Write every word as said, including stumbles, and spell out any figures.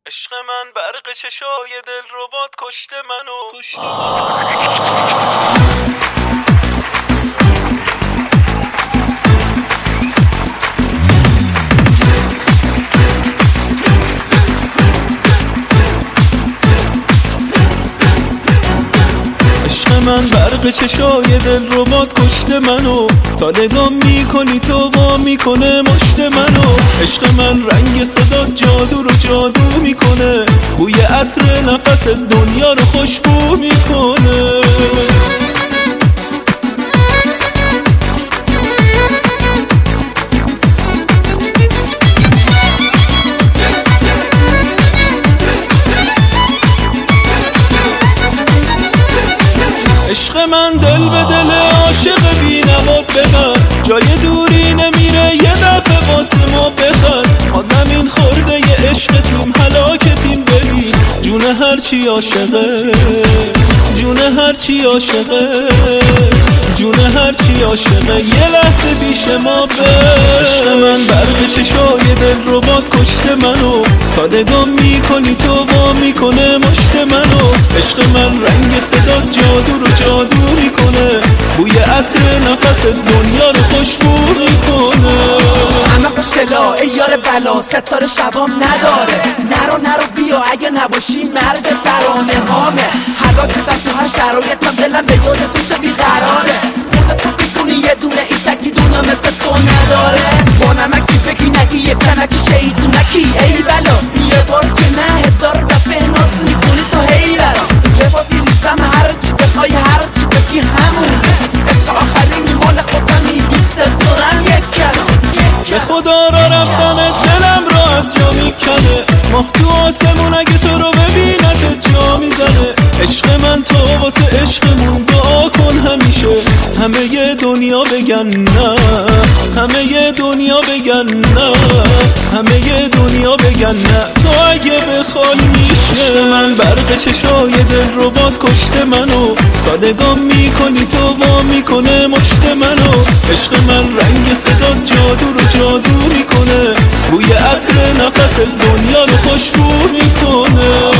عشق من برق چشای دل ربات کشته منو کشته عشق من برق چشای دل ربات کشته منو تا نگاه میکنی تو وا میکنه مشت منو عشق من رنگ صدا جادو رو جادو میکنه بوی عطر نفس دنیا رو خوشبو میکنه عشق من دل به دل عاشق بی نواد ببر جای دوری نمیره یه دفعه واسه ما بخر ما زمین خورده یه عشق تیم هلاکتیم ببین جون هرچی عاشقه جون هرچی عاشقه جون هرچی عاشقه یه لحظه بیش ما به عشق من برق چشای دل ربات کشته منو تا نگاه میکنی تو وا میکنه مشت منو عشق من رنگ صدا جادو رو جادو میکنه بوی عطر نفس دنیا رو خوشبو میکنه همه خوشگلا ای یار بلا ستاره شبام نداره نرو نرو بیا اگه نباشی مرد ترانه هامه حلاکتم تو هر شرایطم دلم به یاد توش بیقراره خودت تو بیتونی یه دونه این تکی دونه مثل تو نداره با نمکی بگی نگی یه کنکی شیطونکی ای بلا یه بار که نه هزار دفعه ناس میکنی تو هی برا یه بار بیریزم هر چی بخوای هر چی بگی همون عشق آخرین مال خودمی دوست دارم یک کلام به خدا را رفتن دلم را از جا میکنه ماه تو آسمون اگه تو رو ببینه جا میزنه عشق من تو واسه عشقمون دعا کن همیشه همه ی دنیا بگن نه همه ی دنیا بگن نه همه ی دنیا بگن نه تو اگه بخوای میشه عشق من برق چشای دل ربات کشته منو تا نگاه میکنی تو وا میکنه مشت منو عشق من رنگ صدا جادو رو جادو میکنه بوی عطر نفس دنیا رو خوشبو میکنه